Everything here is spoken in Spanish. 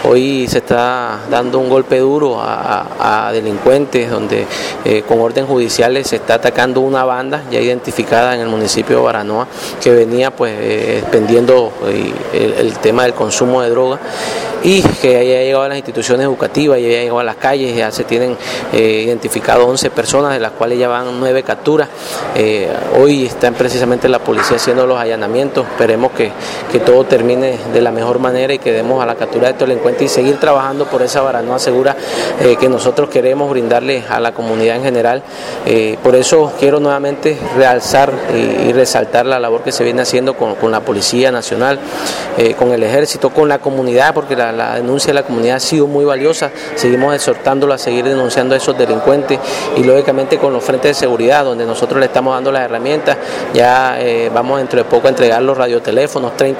Hoy se está dando un golpe duro a delincuentes donde con orden judicial se está atacando una banda ya identificada en el municipio de Baranoa que venía expendiendo el tema del consumo de droga y que ya ha llegado a las instituciones educativas, ya ha llegado a las calles, ya se tienen identificado 11 personas, de las cuales ya van 9 capturas. Hoy están precisamente la policía haciendo los allanamientos. Esperemos que todo termine de la mejor manera y que demos a la captura de estos delincuentes y seguir trabajando por esa Baranoa segura que nosotros queremos brindarle a la comunidad en general. Por eso quiero nuevamente realzar y resaltar la labor que se viene haciendo con la Policía Nacional, con el Ejército, con la comunidad, porque la denuncia de la comunidad ha sido muy valiosa. Seguimos exhortándolo a seguir denunciando a esos delincuentes y lógicamente con los frentes de seguridad, donde nosotros le estamos dando las herramientas. Ya vamos dentro de poco a entregar los radioteléfonos, 30